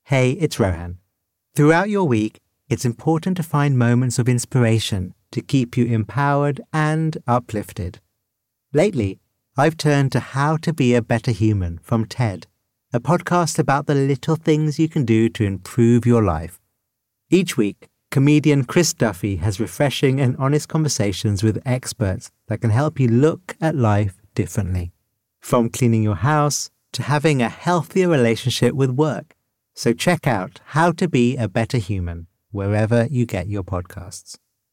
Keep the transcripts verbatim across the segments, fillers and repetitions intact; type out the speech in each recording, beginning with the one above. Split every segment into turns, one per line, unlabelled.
Hey, it's Rohan. Throughout your week, it's important to find moments of inspiration to keep you empowered and uplifted. Lately, I've turned to How to Be a Better Human from TED, a podcast about the little things you can do to improve your life. Each week, comedian Chris Duffy has refreshing and honest conversations with experts that can help you look at life differently. From cleaning your house to having a healthier relationship with work. So check out How to Be a Better Human wherever you get your podcasts.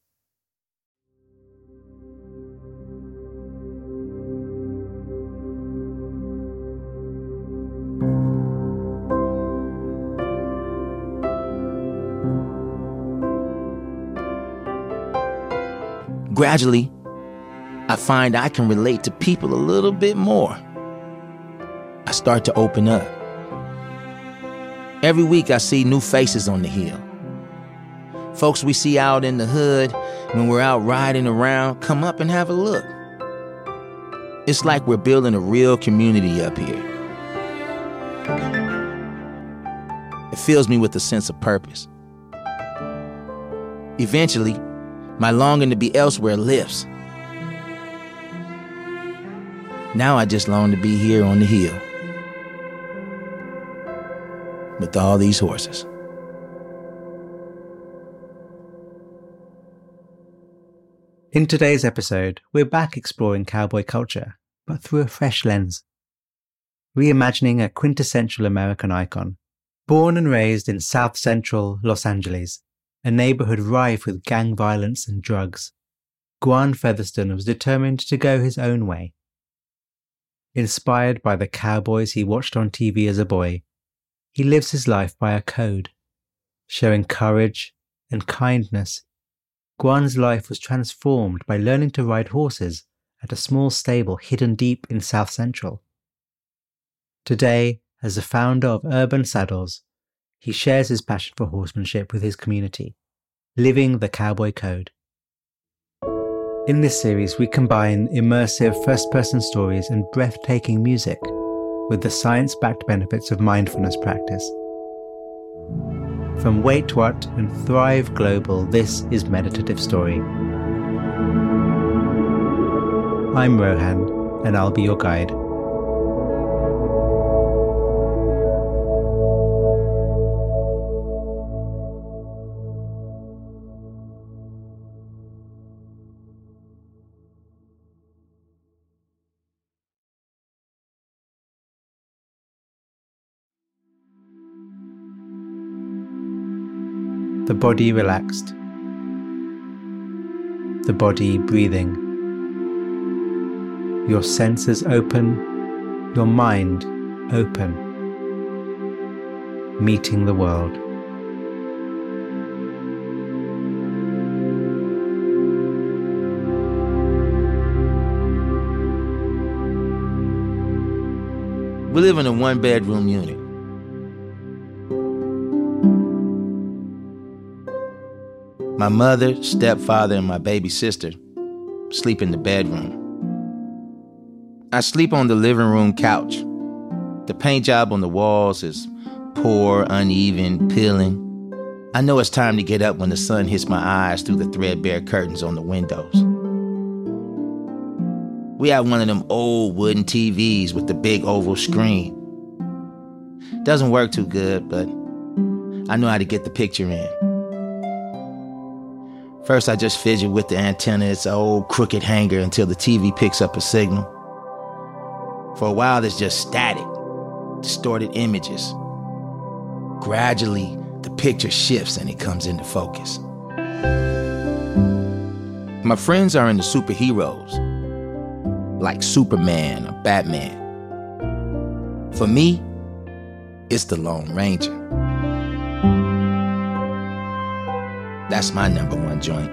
Gradually, I find I can relate to people a little bit more. I start to open up. Every week I see new faces on the hill. Folks we see out in the hood when we're out riding around come up and have a look. It's like we're building a real community up here. It fills me with a sense of purpose. Eventually, my longing to be elsewhere lifts. Now I just long to be here on the hill with all these horses.
In today's episode, we're back exploring cowboy culture, but through a fresh lens. Reimagining a quintessential American icon. Born and raised in South Central Los Angeles, a neighborhood rife with gang violence and drugs, Guan Featherston was determined to go his own way. Inspired by the cowboys he watched on T V as a boy, he lives his life by a code. Showing courage and kindness, Guan's life was transformed by learning to ride horses at a small stable hidden deep in South Central. Today, as the founder of Urban Saddles, he shares his passion for horsemanship with his community, living the cowboy code. In this series, we combine immersive first-person stories and breathtaking music with the science-backed benefits of mindfulness practice. From Wait What and Thrive Global, this is Meditative Story. I'm Rohan, and I'll be your guide. The body relaxed, the body breathing, your senses open, your mind open, meeting the world.
We live in a one-bedroom unit. My mother, stepfather, and my baby sister sleep in the bedroom. I sleep on the living room couch. The paint job on the walls is poor, uneven, peeling. I know it's time to get up when the sun hits my eyes through the threadbare curtains on the windows. We have one of them old wooden T Vs with the big oval screen. Doesn't work too good, but I know how to get the picture in. First, I just fidget with the antenna, its old crooked hanger, until the T V picks up a signal. For a while, there's just static, distorted images. Gradually, the picture shifts and it comes into focus. My friends are into superheroes, like Superman or Batman. For me, it's the Lone Ranger. That's my number one joint.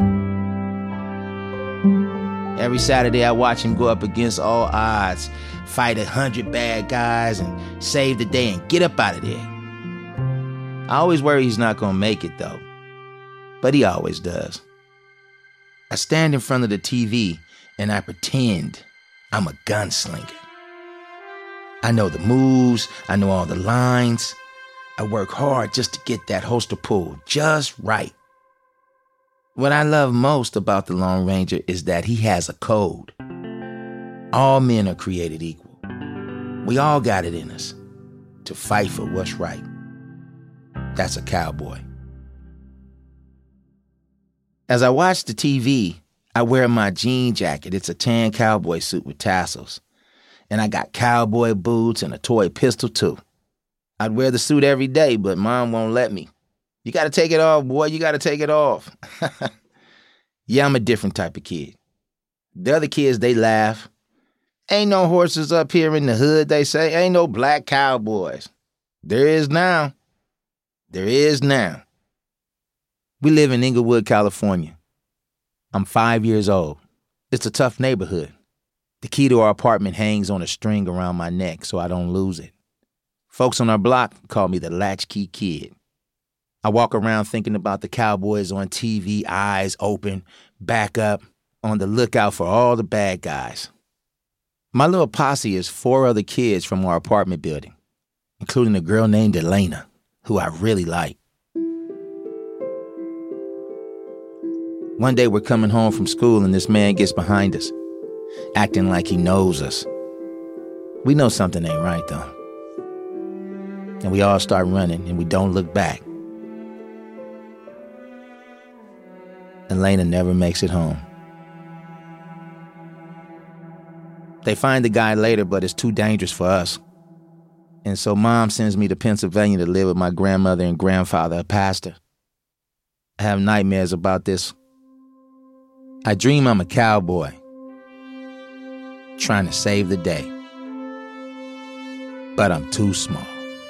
Every Saturday I watch him go up against all odds, fight a hundred bad guys and save the day and get up out of there. I always worry he's not gonna make it though, but he always does. I stand in front of the T V and I pretend I'm a gunslinger. I know the moves, I know all the lines. I work hard just to get that holster pulled just right. What I love most about the Lone Ranger is that he has a code. All men are created equal. We all got it in us to fight for what's right. That's a cowboy. As I watch the T V, I wear my jean jacket. It's a tan cowboy suit with tassels. And I got cowboy boots and a toy pistol too. I'd wear the suit every day, but Mom won't let me. You gotta take it off, boy. You gotta take it off. Yeah, I'm a different type of kid. The other kids, they laugh. Ain't no horses up here in the hood, they say. Ain't no black cowboys. There is now. There is now. We live in Inglewood, California. I'm five years old. It's a tough neighborhood. The key to our apartment hangs on a string around my neck so I don't lose it. Folks on our block call me the latchkey kid. I walk around thinking about the cowboys on T V, eyes open, back up, on the lookout for all the bad guys. My little posse is four other kids from our apartment building, including a girl named Elena, who I really like. One day we're coming home from school and this man gets behind us, acting like he knows us. We know something ain't right though. And we all start running and we don't look back. Elena never makes it home. They find the guy later, but it's too dangerous for us. And so Mom sends me to Pennsylvania to live with my grandmother and grandfather, a pastor. I have nightmares about this. I dream I'm a cowboy, trying to save the day. But I'm too small.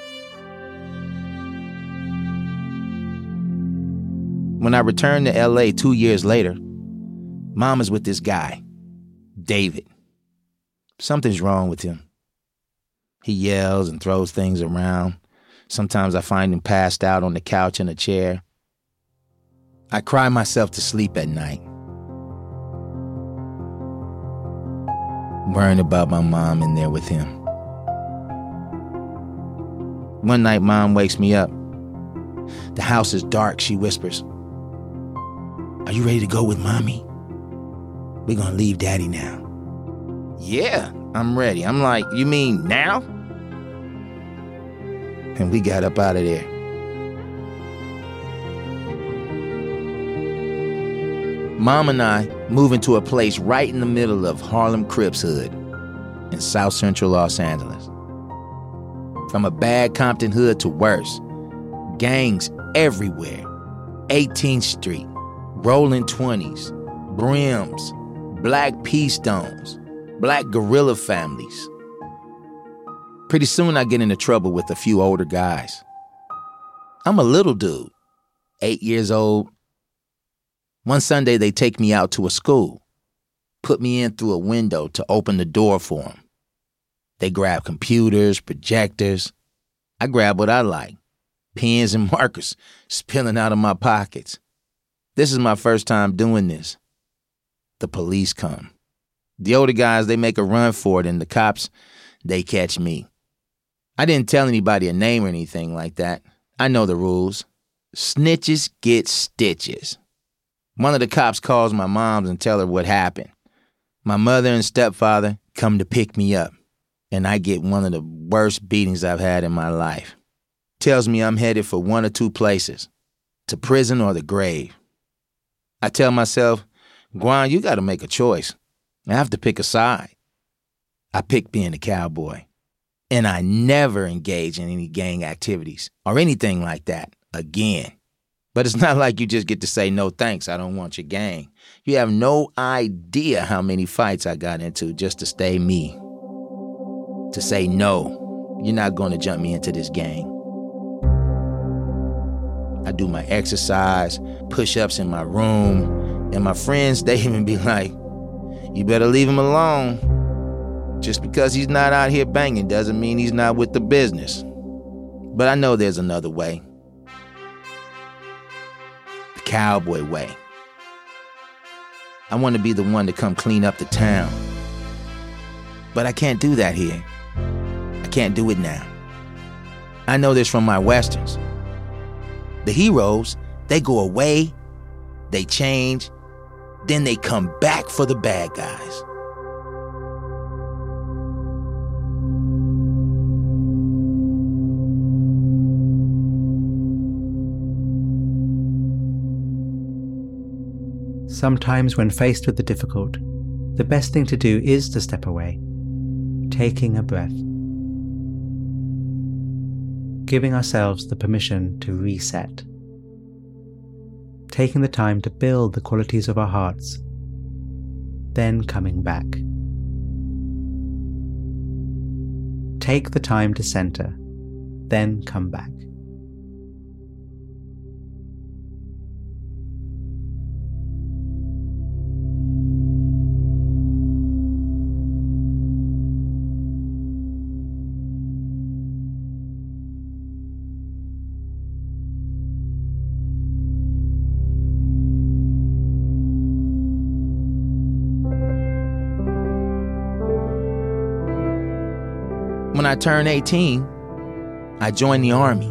When I returned to L A two years later, Mom is with this guy, David. Something's wrong with him. He yells and throws things around. Sometimes I find him passed out on the couch in a chair. I cry myself to sleep at night, worrying about my mom in there with him. One night, Mom wakes me up. The house is dark, she whispers. Are you ready to go with Mommy? We're gonna leave Daddy now. Yeah, I'm ready. I'm like, you mean now? And we got up out of there. Mom and I move into a place right in the middle of Harlem Crips hood in South Central Los Angeles. From a bad Compton hood to worse, gangs everywhere. eighteenth Street, Rolling twenties, Brims, Black P-Stones, Black Guerrilla families. Pretty soon I get into trouble with a few older guys. I'm a little dude, eight years old. One Sunday they take me out to a school, put me in through a window to open the door for them. They grab computers, projectors. I grab what I like, pens and markers spilling out of my pockets. This is my first time doing this. The police come. The older guys, they make a run for it, and the cops, they catch me. I didn't tell anybody a name or anything like that. I know the rules. Snitches get stitches. One of the cops calls my mom and tell her what happened. My mother and stepfather come to pick me up, and I get one of the worst beatings I've had in my life. Tells me I'm headed for one or two places, to prison or the grave. I tell myself, Guan, you got to make a choice. I have to pick a side. I pick being a cowboy. And I never engage in any gang activities or anything like that again. But it's not like you just get to say, no thanks, I don't want your gang. You have no idea how many fights I got into just to stay me. To say, no, you're not going to jump me into this gang. I do my exercise, push-ups in my room, and my friends, they even be like, you better leave him alone. Just because he's not out here banging doesn't mean he's not with the business. But I know there's another way. The cowboy way. I want to be the one to come clean up the town. But I can't do that here. I can't do it now. I know this from my westerns. The heroes, they go away, they change, then they come back for the bad guys.
Sometimes when faced with the difficult, the best thing to do is to step away, taking a breath, giving ourselves the permission to reset, taking the time to build the qualities of our hearts, then coming back. Take the time to center, then come back.
When I turned eighteen, I joined the Army.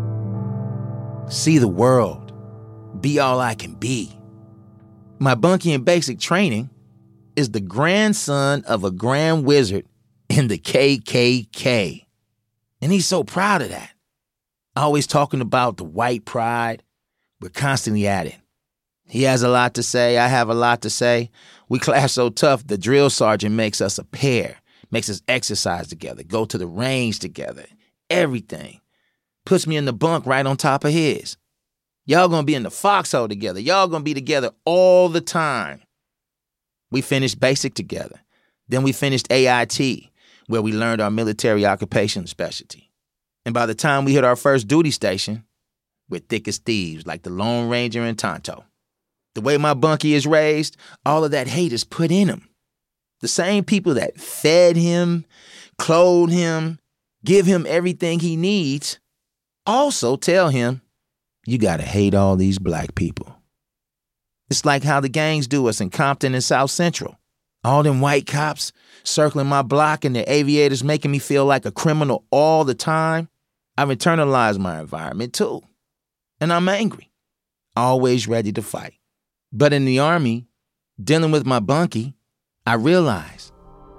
See the world. Be all I can be. My bunkie in basic training is the grandson of a grand wizard in the K K K. And he's so proud of that. Always talking about the white pride. We're constantly at it. He has a lot to say. I have a lot to say. We clash so tough, the drill sergeant makes us a pair. Makes us exercise together, go to the range together, everything. Puts me in the bunk right on top of his. Y'all gonna be in the foxhole together. Y'all gonna be together all the time. We finished basic together. Then we finished A I T, where we learned our military occupation specialty. And by the time we hit our first duty station, we're thick as thieves, like the Lone Ranger and Tonto. The way my bunkie is raised, all of that hate is put in him. The same people that fed him, clothed him, give him everything he needs, also tell him, you gotta hate all these black people. It's like how the gangs do us in Compton and South Central. All them white cops circling my block and their aviators making me feel like a criminal all the time. I've internalized my environment too. And I'm angry, always ready to fight. But in the Army, dealing with my bunkie, I realize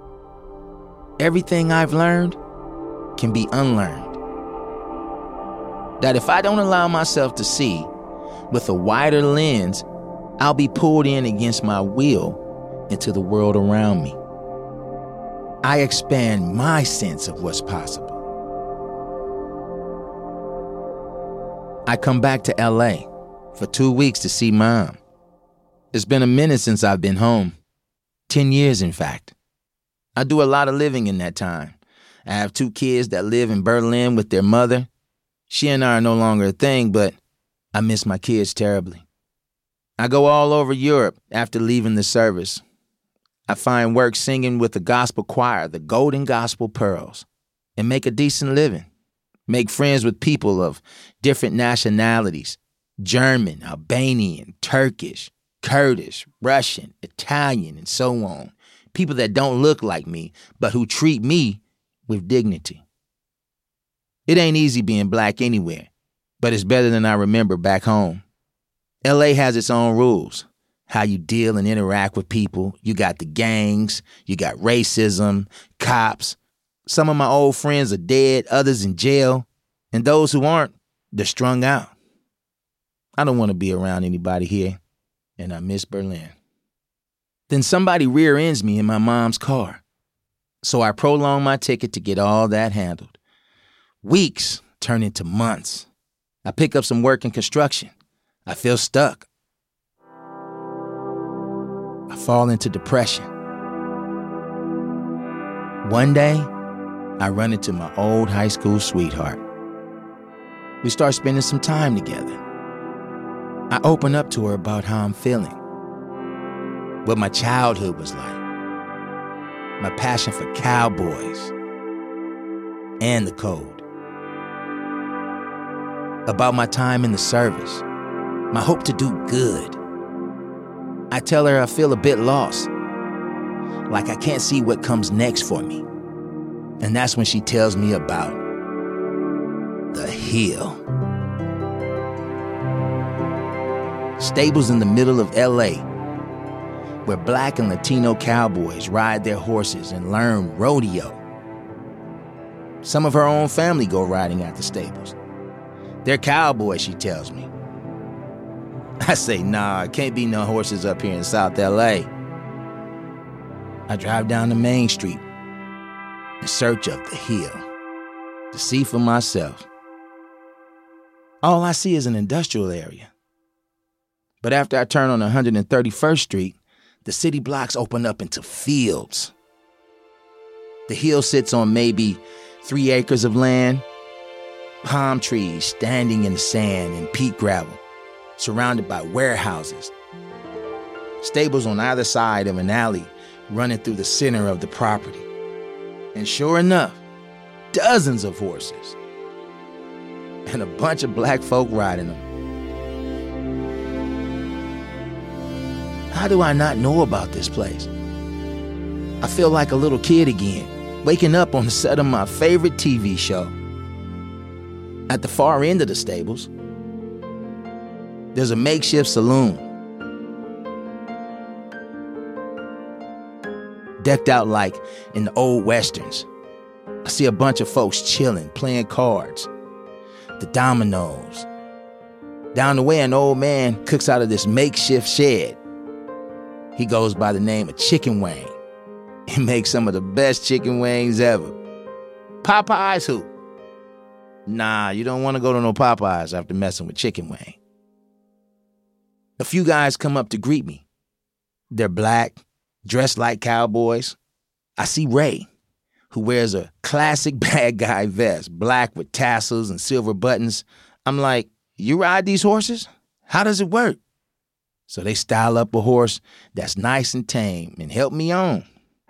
everything I've learned can be unlearned. That if I don't allow myself to see with a wider lens, I'll be pulled in against my will into the world around me. I expand my sense of what's possible. I come back to L A for two weeks to see Mom. It's been a minute since I've been home. Ten years, in fact. I do a lot of living in that time. I have two kids that live in Berlin with their mother. She and I are no longer a thing, but I miss my kids terribly. I go all over Europe after leaving the service. I find work singing with the gospel choir, the Golden Gospel Pearls, and make a decent living. Make friends with people of different nationalities, German, Albanian, Turkish, Kurdish, Russian, Italian, and so on. People that don't look like me, but who treat me with dignity. It ain't easy being black anywhere, but it's better than I remember back home. L A has its own rules. How you deal and interact with people. You got the gangs, you got racism, cops. Some of my old friends are dead, others in jail, and those who aren't, they're strung out. I don't want to be around anybody here. And I miss Berlin. Then somebody rear ends me in my mom's car. So I prolong my ticket to get all that handled. Weeks turn into months. I pick up some work in construction. I feel stuck. I fall into depression. One day, I run into my old high school sweetheart. We start spending some time together. I open up to her about how I'm feeling, what my childhood was like, my passion for cowboys and the code, about my time in the service, my hope to do good. I tell her I feel a bit lost, like I can't see what comes next for me. And that's when she tells me about Hill. Stables in the middle of L A, where black and Latino cowboys ride their horses and learn rodeo. Some of her own family go riding at the stables. They're cowboys, she tells me. I say, nah, can't be no horses up here in South L A. I drive down the main street in search of the Hill to see for myself. All I see is an industrial area. But after I turn on one hundred thirty-first Street, the city blocks open up into fields. The Hill sits on maybe three acres of land, palm trees standing in the sand and peat gravel, surrounded by warehouses. Stables on either side of an alley running through the center of the property. And sure enough, dozens of horses. And a bunch of black folk riding them. How do I not know about this place? I feel like a little kid again, waking up on the set of my favorite T V show. At the far end of the stables, there's a makeshift saloon. Decked out like in the old westerns. I see a bunch of folks chilling, playing cards, the dominoes. Down the way, an old man cooks out of this makeshift shed. He goes by the name of Chicken Wing. He makes some of the best chicken wings ever. Popeyes who? Nah, you don't want to go to no Popeyes after messing with Chicken Wing. A few guys come up to greet me. They're black, dressed like cowboys. I see Ray, who wears a classic bad guy vest, black with tassels and silver buttons. I'm like, you ride these horses? How does it work? So they style up a horse that's nice and tame and help me on.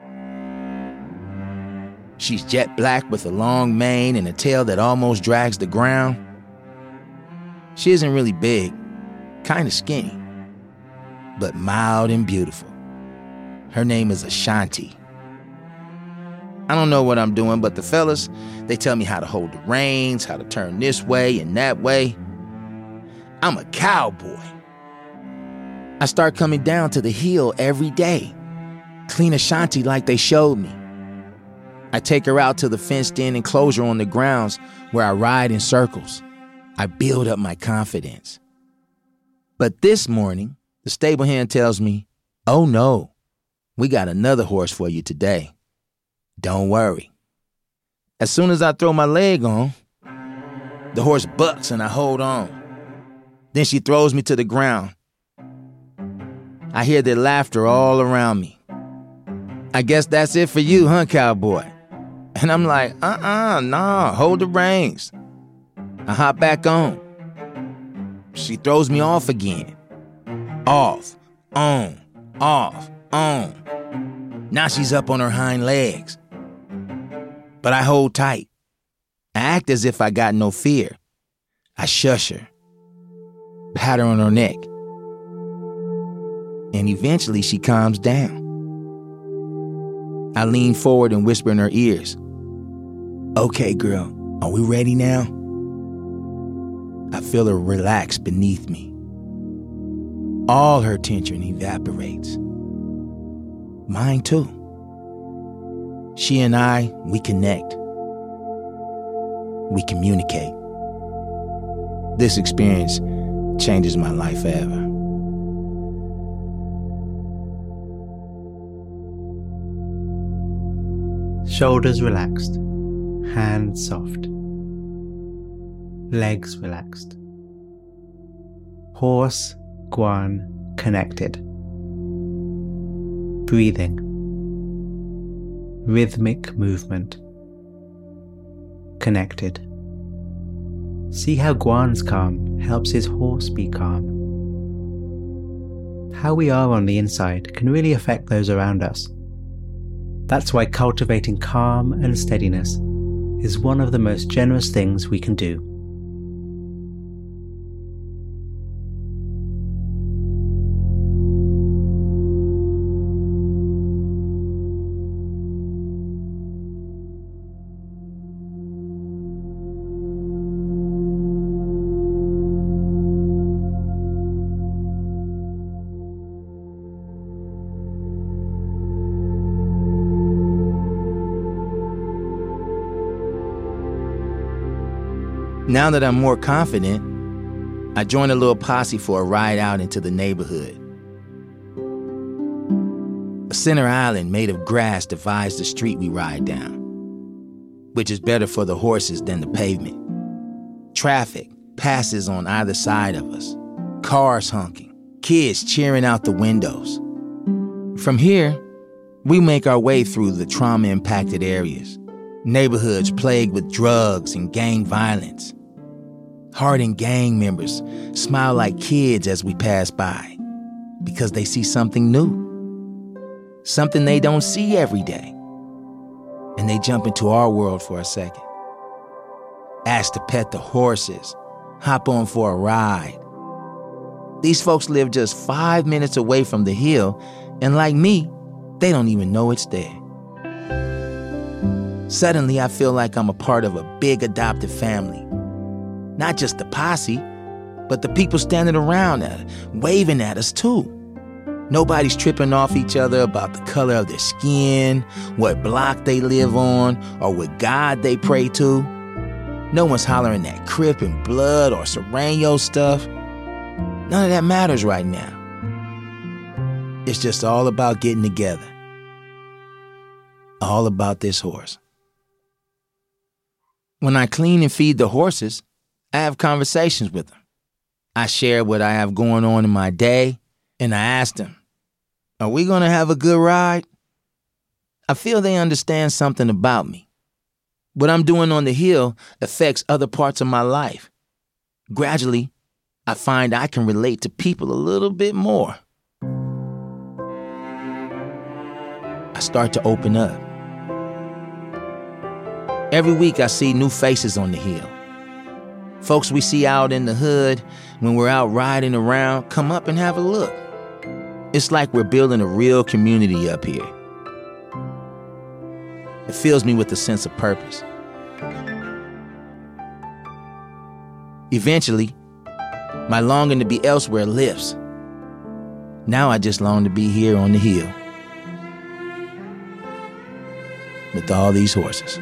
She's jet black with a long mane and a tail that almost drags the ground. She isn't really big, kind of skinny, but mild and beautiful. Her name is Ashanti. I don't know what I'm doing, but the fellas, they tell me how to hold the reins, how to turn this way and that way. I'm a cowboy. I start coming down to the hill every day, clean Ashanti like they showed me. I take her out to the fenced-in enclosure on the grounds where I ride in circles. I build up my confidence. But this morning, the stable hand tells me, oh no, we got another horse for you today. Don't worry. As soon as I throw my leg on, the horse bucks and I hold on. Then she throws me to the ground. I hear their laughter all around me. I guess that's it for you, huh, cowboy? And I'm like, uh-uh, nah, hold the reins. I hop back on. She throws me off again. Off, on, off, on. Now she's up on her hind legs. But I hold tight. I act as if I got no fear. I shush her, pat her on her neck. And eventually she calms down. I lean forward and whisper in her ears, okay, girl, are we ready now? I feel her relax beneath me. All her tension evaporates. Mine too. She and I, we connect. We communicate. This experience changes my life forever.
Shoulders relaxed, hands soft, legs relaxed. Horse, guan, connected. Breathing. Rhythmic movement. Connected. See how Guan's calm helps his horse be calm. How we are on the inside can really affect those around us. That's why cultivating calm and steadiness is one of the most generous things we can do.
Now that I'm more confident, I join a little posse for a ride out into the neighborhood. A center island made of grass divides the street we ride down, which is better for the horses than the pavement. Traffic passes on either side of us, cars honking, kids cheering out the windows. From here, we make our way through the trauma-impacted areas, neighborhoods plagued with drugs and gang violence. Hardened gang members smile like kids as we pass by because they see something new, something they don't see every day. And they jump into our world for a second. Ask to pet the horses, hop on for a ride. These folks live just five minutes away from the hill, and like me, they don't even know it's there. Suddenly, I feel like I'm a part of a big adopted family. Not just the posse, but the people standing around at it, waving at us too. Nobody's tripping off each other about the color of their skin, what block they live on, or what God they pray to. No one's hollering that Crip and Blood or Serrano stuff. None of that matters right now. It's just all about getting together. All about this horse. When I clean and feed the horses, I have conversations with them. I share what I have going on in my day, and I ask them, are we going to have a good ride? I feel they understand something about me. What I'm doing on the hill affects other parts of my life. Gradually, I find I can relate to people a little bit more. I start to open up. Every week I see new faces on the hill. Folks we see out in the hood when we're out riding around come up and have a look. It's like we're building a real community up here. It fills me with a sense of purpose. Eventually, my longing to be elsewhere lifts. Now I just long to be here on the hill with all these horses.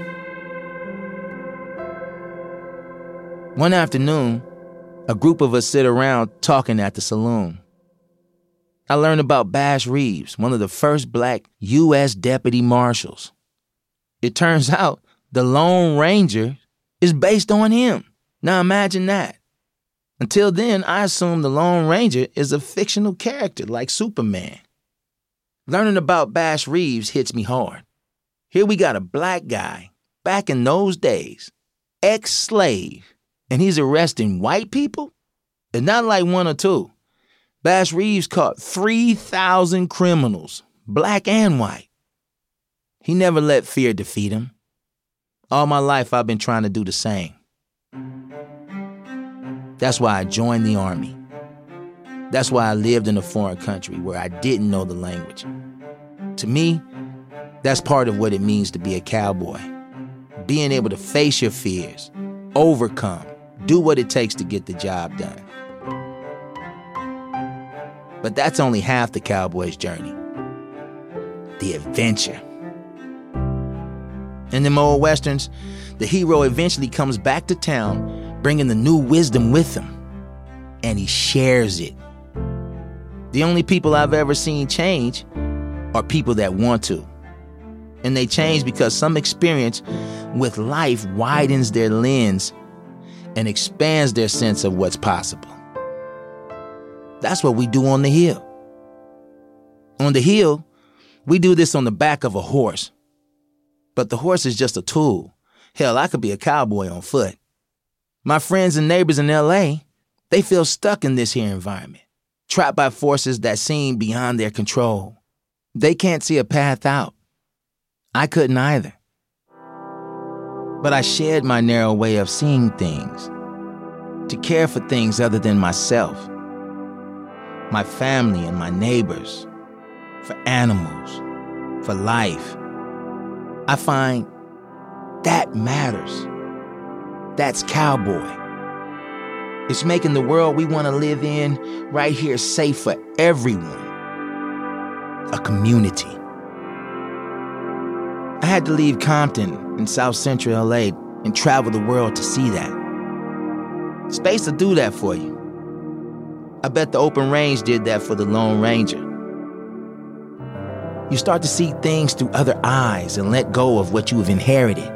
One afternoon, a group of us sit around talking at the saloon. I learned about Bash Reeves, one of the first black U S deputy marshals. It turns out the Lone Ranger is based on him. Now imagine that. Until then, I assumed the Lone Ranger is a fictional character like Superman. Learning about Bash Reeves hits me hard. Here we got a black guy, back in those days, ex-slave, and he's arresting white people? And not like one or two. Bash Reeves caught three thousand criminals, black and white. He never let fear defeat him. All my life I've been trying to do the same. That's why I joined the Army. That's why I lived in a foreign country where I didn't know the language. To me, that's part of what it means to be a cowboy. Being able to face your fears, overcome, do what it takes to get the job done. But that's only half the cowboy's journey. The adventure. In them old westerns, the hero eventually comes back to town, bringing the new wisdom with him. And he shares it. The only people I've ever seen change are people that want to. And they change because some experience with life widens their lens and expands their sense of what's possible. That's what we do on the hill. On the hill, we do this on the back of a horse. But the horse is just a tool. Hell, I could be a cowboy on foot. My friends and neighbors in L A, they feel stuck in this here environment, trapped by forces that seem beyond their control. They can't see a path out. I couldn't either. But I shared my narrow way of seeing things, to care for things other than myself, my family and my neighbors, for animals, for life. I find that matters. That's cowboy. It's making the world we want to live in right here safe for everyone. A community. I had to leave Compton in South Central L A and travel the world to see that. Space will do that for you. I bet the open range did that for the Lone Ranger. You start to see things through other eyes and let go of what you have inherited.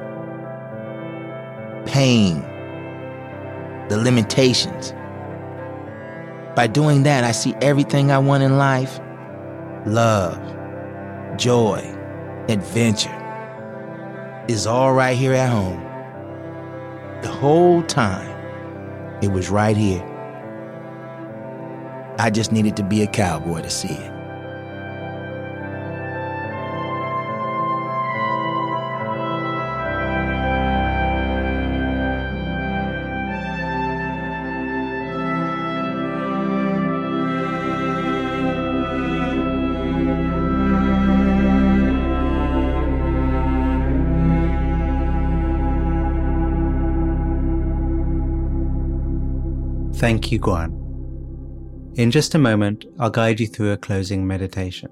Pain, the limitations. By doing that, I see everything I want in life. Love, joy, adventure is all right here at home. The whole time, it was right here. I just needed to be a cowboy to see it.
Thank you, Guan. In just a moment, I'll guide you through a closing meditation.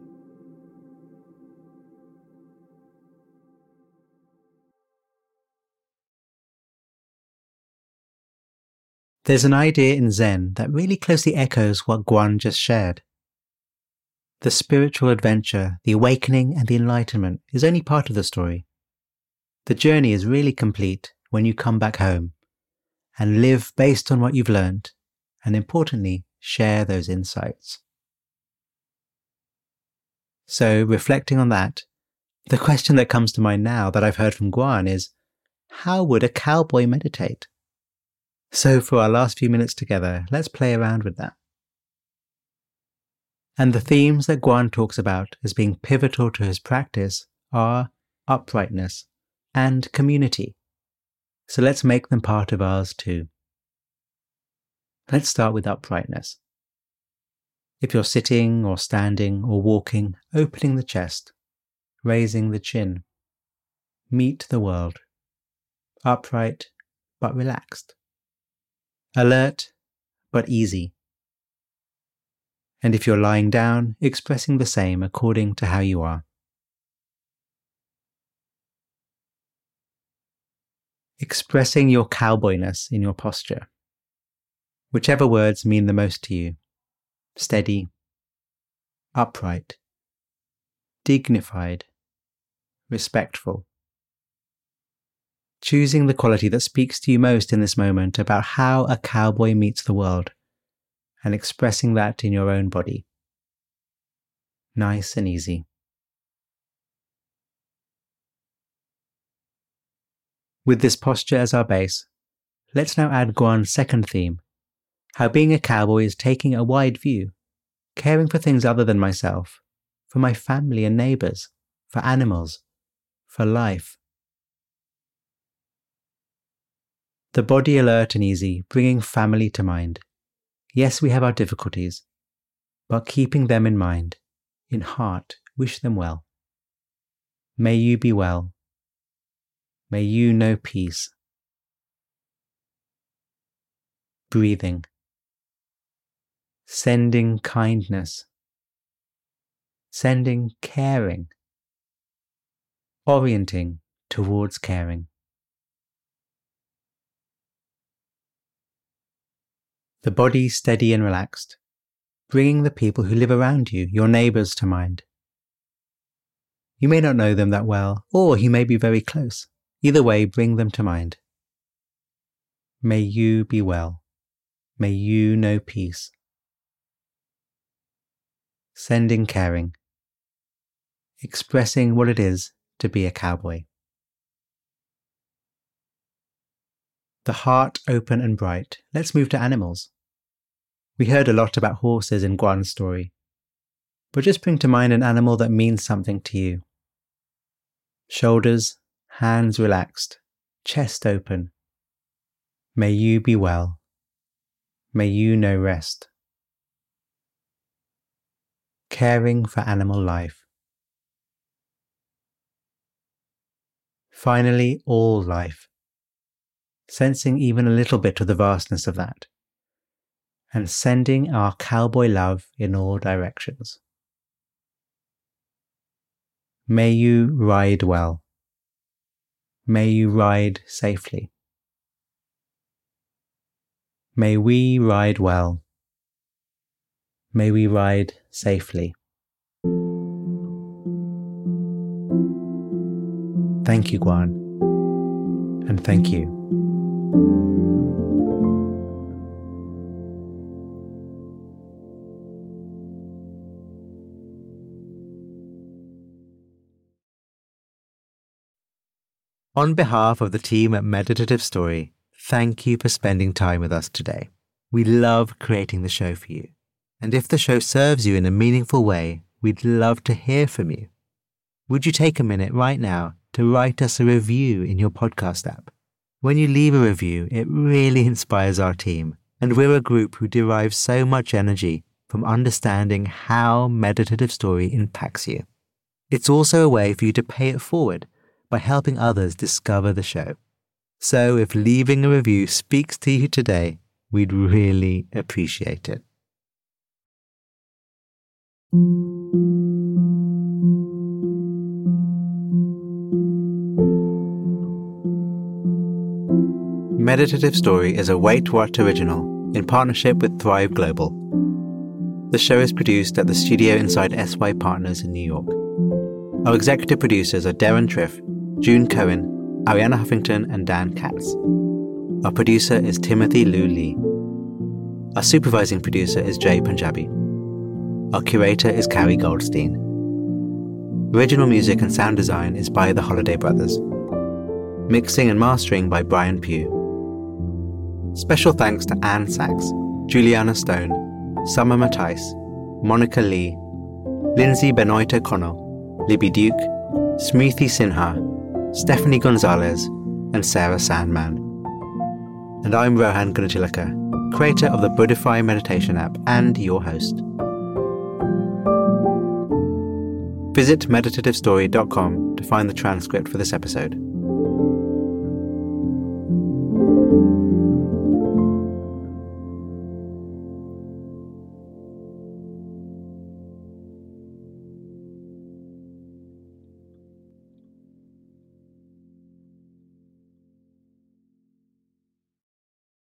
There's an idea in Zen that really closely echoes what Guan just shared. The spiritual adventure, the awakening, and the enlightenment is only part of the story. The journey is really complete when you come back home and live based on what you've learned, and importantly, share those insights. So, reflecting on that, the question that comes to mind now that I've heard from Guan is, how would a cowboy meditate? So for our last few minutes together, let's play around with that. And the themes that Guan talks about as being pivotal to his practice are uprightness and community. So let's make them part of ours too. Let's start with uprightness. If you're sitting or standing or walking, opening the chest, raising the chin, meet the world, upright but relaxed, alert but easy. And if you're lying down, expressing the same according to how you are. Expressing your cowboyness in your posture. Whichever words mean the most to you. Steady, upright, dignified, respectful. Choosing the quality that speaks to you most in this moment about how a cowboy meets the world, and expressing that in your own body. Nice and easy. With this posture as our base, let's now add Guan's second theme, how being a cowboy is taking a wide view, caring for things other than myself, for my family and neighbours, for animals, for life. The body alert and easy, bringing family to mind. Yes, we have our difficulties, but keeping them in mind, in heart, wish them well. May you be well. May you know peace. Breathing. Sending kindness. Sending caring. Orienting towards caring. The body steady and relaxed, bringing the people who live around you, your neighbours, to mind. You may not know them that well, or you may be very close. Either way, bring them to mind. May you be well. May you know peace. Sending caring. Expressing what it is to be a cowboy. The heart open and bright. Let's move to animals. We heard a lot about horses in Guan's story, but just bring to mind an animal that means something to you. Shoulders, hands relaxed, chest open. May you be well. May you know rest. Caring for animal life. Finally, all life. Sensing even a little bit of the vastness of that, and sending our cowboy love in all directions. May you ride well. May you ride safely. May we ride well. May we ride safely. Thank you, Guan. And thank you. On behalf of the team at Meditative Story, thank you for spending time with us today. We love creating the show for you. And if the show serves you in a meaningful way, we'd love to hear from you. Would you take a minute right now to write us a review in your podcast app? When you leave a review, it really inspires our team, and we're a group who derive so much energy from understanding how Meditative Story impacts you. It's also a way for you to pay it forward by helping others discover the show. So if leaving a review speaks to you today, we'd really appreciate it. Meditative Story is a Wait What original in partnership with Thrive Global. The show is produced at the studio inside S Y Partners in New York. Our executive producers are Darren Triff, June Cohen, Ariana Huffington, and Dan Katz. Our producer is Timothy Liu Lee. Our supervising producer is Jay Punjabi. Our curator is Carrie Goldstein. Original music and sound design is by the Holiday Brothers. Mixing and mastering by Brian Pugh. Special thanks to Anne Sachs, Juliana Stone, Summer Matthijs, Monica Lee, Lindsay Benoit O'Connell, Libby Duke, Smriti Sinha, Stephanie Gonzalez, and Sarah Sandman. And I'm Rohan Gunatillake, creator of the Buddhify meditation app and your host. Visit meditative story dot com to find the transcript for this episode.